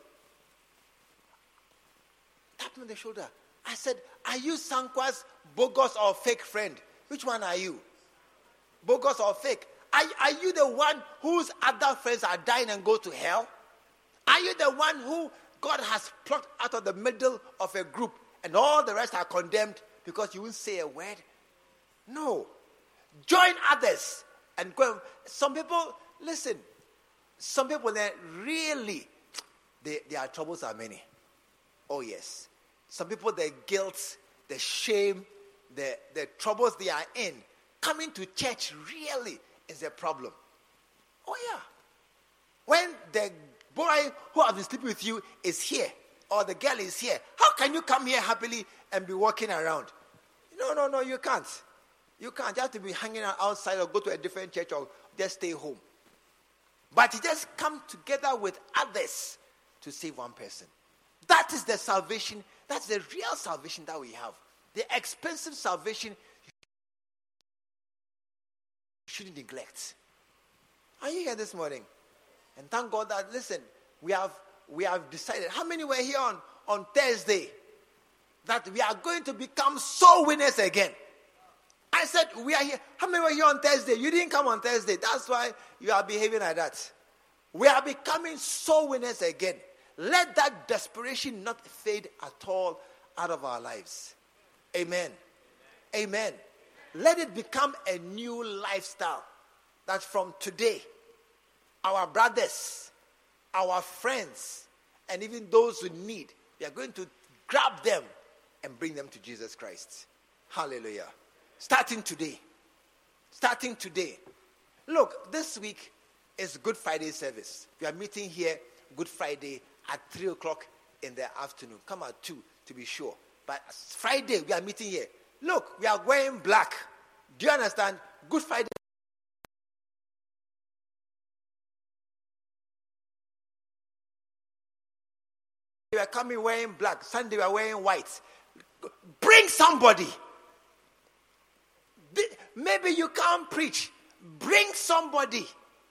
Tap him on the shoulder. I said, are you Sankwa's bogus or fake friend? Which one are you? Bogus or fake? Are, are you the one whose other friends are dying and go to hell? Are you the one who God has plucked out of the middle of a group and all the rest are condemned because you won't say a word? No. Join others and go. Some people, listen, some people, they really, they, their troubles are many. Oh yes. Some people, their guilt, the shame, the, the troubles they are in, coming to church really is a problem. Oh yeah. When the boy who has been sleeping with you is here, or the girl is here, how can you come here happily and be walking around? No, no, no, you can't. You can't. You have to be hanging out outside or go to a different church or just stay home. But you just come together with others to save one person. That is the salvation. That's the real salvation that we have. The expensive salvation you shouldn't neglect. Are you here this morning? And thank God that, listen, we have we have decided. How many were here on, on Thursday? That we are going to become soul winners again. I said, we are here. How many were here on Thursday? You didn't come on Thursday. That's why you are behaving like that. We are becoming soul winners again. Let that desperation not fade at all out of our lives. Amen. Amen. Amen. Let it become a new lifestyle. That from today, our brothers, our friends, and even those who need, we are going to grab them and bring them to Jesus Christ. Hallelujah. Starting today. Starting today. Look, this week is Good Friday service. We are meeting here Good Friday at three o'clock in the afternoon. Come at two to be sure. But Friday, we are meeting here. Look, we are wearing black. Do you understand? Good Friday. We are coming wearing black. Sunday, we are wearing white. Bring somebody. Maybe you can't preach. Bring somebody.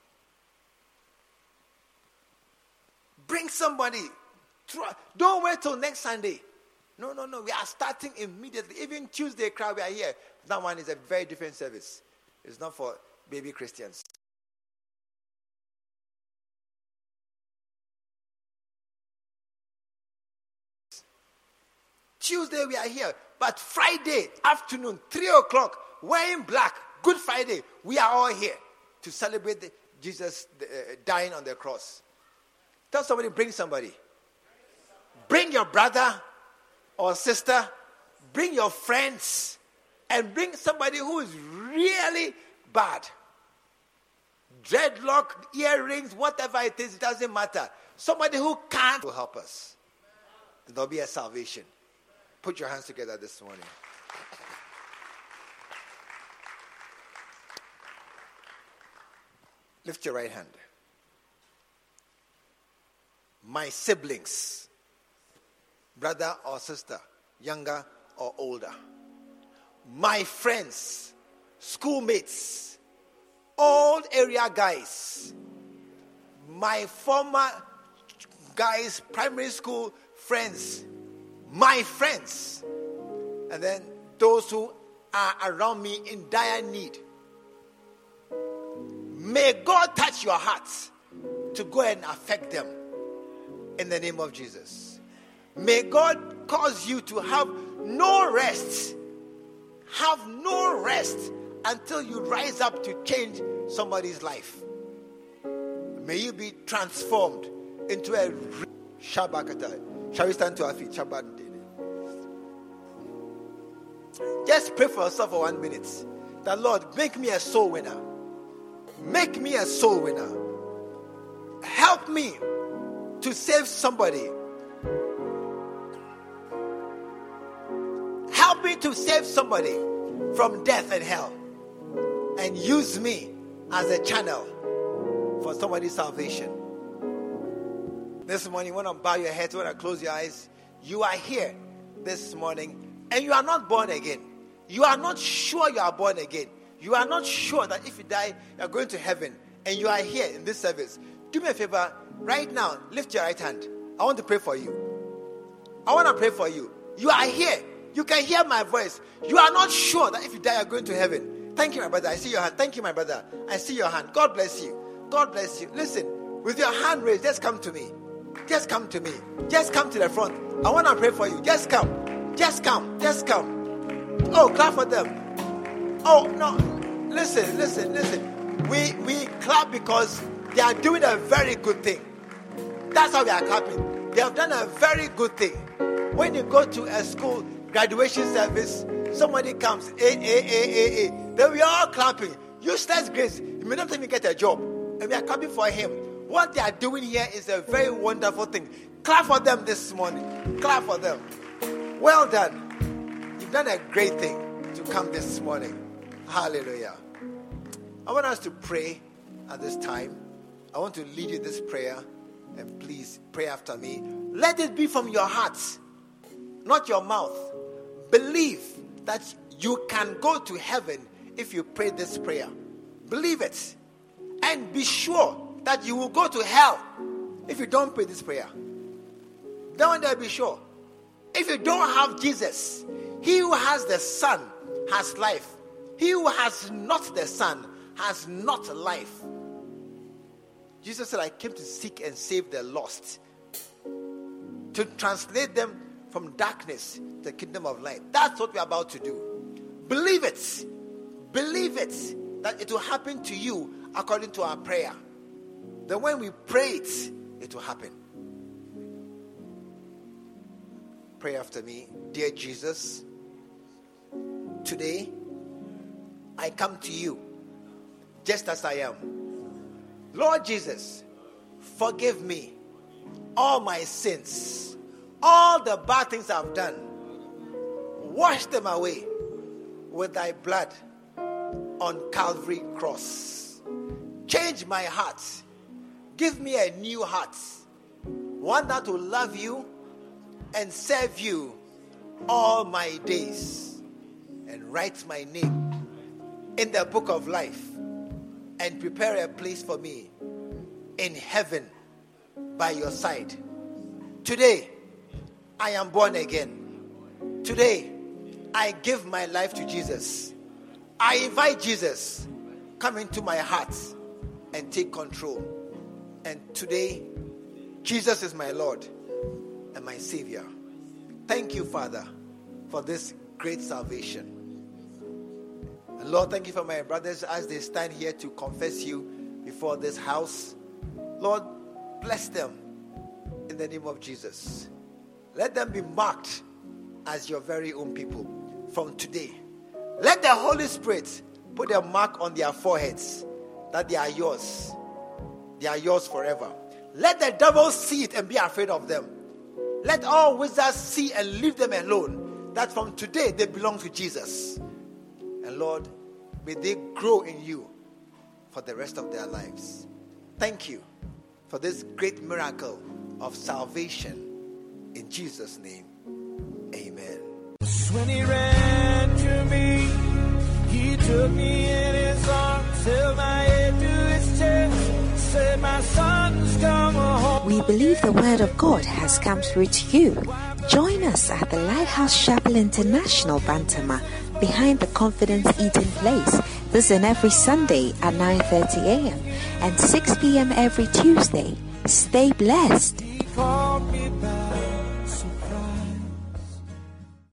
Bring somebody. Don't wait till next Sunday. No, no, no. We are starting immediately. Even Tuesday crowd, we are here. That one is a very different service. It's not for baby Christians. Tuesday we are here. But Friday afternoon, three o'clock, wearing black, Good Friday, we are all here to celebrate the, Jesus uh, dying on the cross. Tell somebody, bring somebody. Bring your brother or sister. Bring your friends. And bring somebody who is really bad. Dreadlock, earrings, whatever it is, it doesn't matter. Somebody who can't will help us. There'll be a salvation. Put your hands together this morning. Lift your right hand. My siblings, brother or sister, younger or older. My friends, schoolmates, old area guys. My former guys, primary school friends. My friends. And then those who are around me in dire need. May God touch your hearts to go and affect them in the name of Jesus. May God cause you to have no rest. Have no rest until you rise up to change somebody's life. May you be transformed into a Shabakata. Shall we stand to our feet? Shabbat. Just pray for yourself for one minute. That Lord, make me a soul winner. Make me a soul winner. Help me to save somebody. Help me to save somebody from death and hell. And use me as a channel for somebody's salvation. This morning, you want to bow your head, you want to close your eyes. You are here this morning and you are not born again. You are not sure you are born again. You are not sure that if you die, you are going to heaven. And you are here in this service. Do me a favor, right now, lift your right hand. I want to pray for you. I want to pray for you. You are here. You can hear my voice. You are not sure that if you die, you are going to heaven. Thank you, my brother. I see your hand. Thank you, my brother. I see your hand. God bless you. God bless you. Listen, with your hand raised, just come to me. Just come to me. Just come to the front. I want to pray for you. Just come. Just come. Just come. Oh, clap for them. Oh, no. Listen, listen, listen. We we clap because they are doing a very good thing. That's how we are clapping. They have done a very good thing. When you go to a school graduation service, somebody comes, eh, eh, eh, eh, eh. Then we are all clapping. Useless grace. You may not even get a job. And we are clapping for him. What they are doing here is a very wonderful thing. Clap for them this morning. Clap for them. Well done. You've done a great thing to come this morning. Hallelujah. I want us to pray at this time. I want to lead you this prayer. And please pray after me. Let it be from your heart, not your mouth. Believe that you can go to heaven if you pray this prayer. Believe it. And be sure that you will go to hell if you don't pray this prayer. Don't dare be sure. If you don't have Jesus, he who has the Son has life. He who has not the Son has not life. Jesus said, I came to seek and save the lost. To translate them from darkness to the kingdom of light. That's what we're about to do. Believe it. Believe it. That it will happen to you according to our prayer. Then when we pray it, it will happen. Pray after me. Dear Jesus, today I come to you just as I am. Lord Jesus, forgive me all my sins, all the bad things I've done. Wash them away with thy blood on Calvary cross. Change my heart. Give me a new heart, one that will love you and serve you all my days, and write my name in the book of life and prepare a place for me in heaven by your side. Today, I am born again. Today, I give my life to Jesus. I invite Jesus, come into my heart and take control. And today, Jesus is my Lord and my Savior. Thank you, Father, for this great salvation. And Lord, thank you for my brothers as they stand here to confess you before this house. Lord, bless them in the name of Jesus. Let them be marked as your very own people from today. Let the Holy Spirit put a mark on their foreheads that they are yours. They are yours forever. Let the devil see it and be afraid of them. Let all wizards see and leave them alone, that from today they belong to Jesus. And Lord, may they grow in you for the rest of their lives. Thank you for this great miracle of salvation. In Jesus' name, amen. When he ran to me, he took me in his arms, held my head to his chest, said, my son's come home. We believe the word of God has come through to you. Join us at the Lighthouse Chapel International, Bantama, behind the Confidence Eating Place. This is every Sunday at nine thirty a.m. and six p.m. every Tuesday. Stay blessed. Call